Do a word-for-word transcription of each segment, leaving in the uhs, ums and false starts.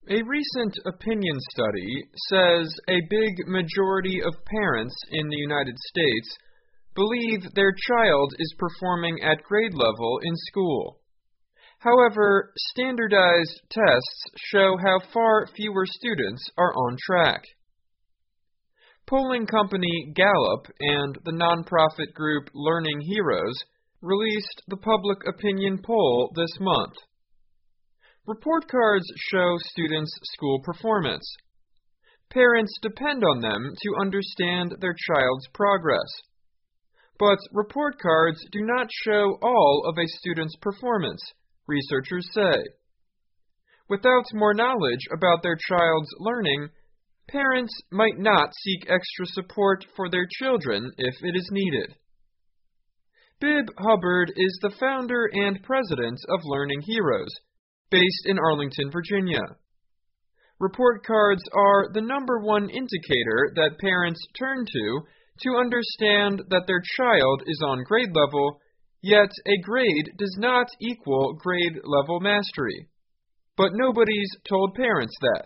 A recent opinion study says a big majority of parents in the United States believe their child is performing at grade level in school. However, standardized tests show how far fewer students are on track. Polling company Gallup and the nonprofit group Learning Heroes released the public opinion poll this month. Report cards show students' school performance. Parents depend on them to understand their child's progress. But report cards do not show all of a student's performance, researchers say. Without more knowledge about their child's learning, parents might not seek extra support for their children if it is needed. Bib Hubbard is the founder and president of Learning Heroes, based in Arlington, Virginia. Report cards are the number one indicator that parents turn to to understand that their child is on grade level, yet a grade does not equal grade level mastery. But nobody's told parents that.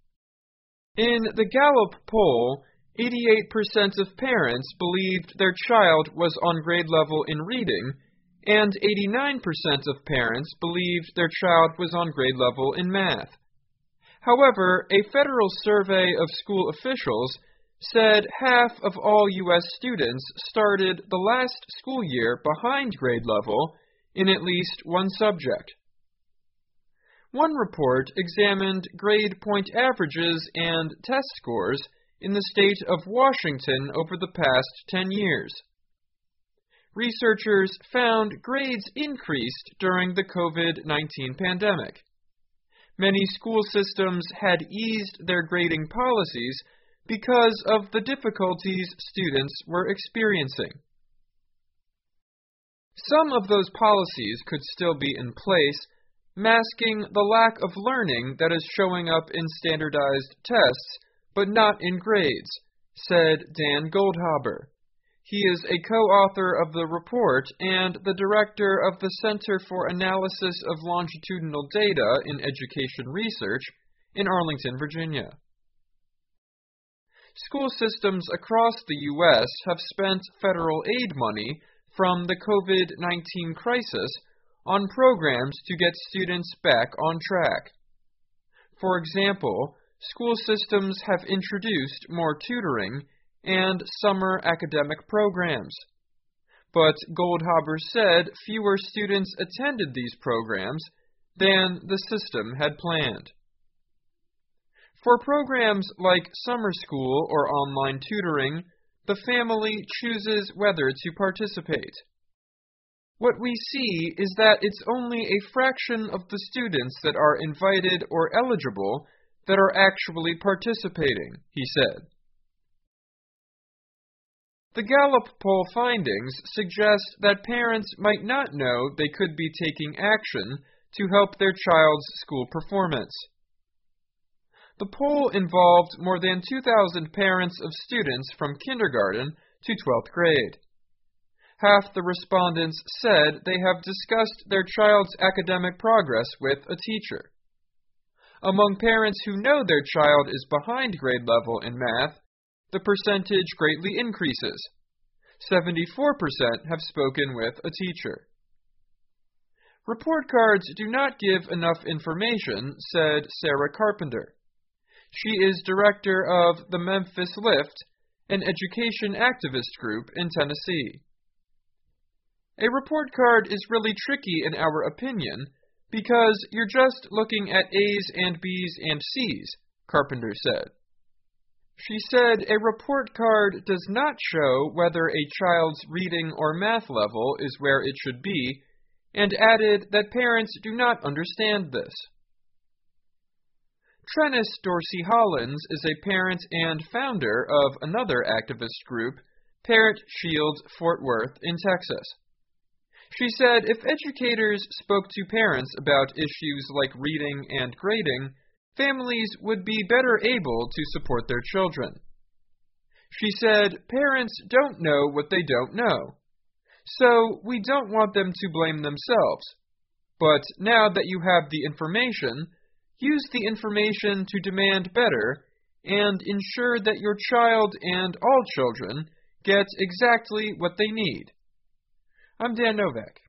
In the Gallup poll, eighty-eight percent of parents believed their child was on grade level in reading, and eighty-nine percent of parents believed their child was on grade level in math. However, a federal survey of school officials said half of all U S students started the last school year behind grade level in at least one subject. One report examined grade point averages and test scores in the state of Washington over the past ten years. Researchers found grades increased during the COVID nineteen pandemic. Many school systems had eased their grading policies because of the difficulties students were experiencing. Some of those policies could still be in place, masking the lack of learning that is showing up in standardized tests, but not in grades, said Dan Goldhaber. He is a co-author of the report and the director of the Center for Analysis of Longitudinal Data in Education Research in Arlington, Virginia. School systems across the U S have spent federal aid money from the COVID nineteen crisis on programs to get students back on track. For example, school systems have introduced more tutoring and summer academic programs. But Goldhaber said fewer students attended these programs than the system had planned. For programs like summer school or online tutoring, the family chooses whether to participate. What we see is that it's only a fraction of the students that are invited or eligible that are actually participating, he said. The Gallup poll findings suggest that parents might not know they could be taking action to help their child's school performance. The poll involved more than two thousand parents of students from kindergarten to twelfth grade. Half the respondents said they have discussed their child's academic progress with a teacher. Among parents who know their child is behind grade level in math, the percentage greatly increases. seventy-four percent have spoken with a teacher. Report cards do not give enough information, said Sarah Carpenter. She is director of the Memphis Lift, an education activist group in Tennessee. A report card is really tricky in our opinion because you're just looking at A's and B's and C's, Carpenter said. She said a report card does not show whether a child's reading or math level is where it should be, and added that parents do not understand this. Trennis Dorsey Hollins is a parent and founder of another activist group, Parent Shield Fort Worth in Texas. She said if educators spoke to parents about issues like reading and grading, families would be better able to support their children. She said parents don't know what they don't know, so we don't want them to blame themselves. But now that you have the information, Use the information to demand better and ensure that your child and all children get exactly what they need. I'm Dan Novak.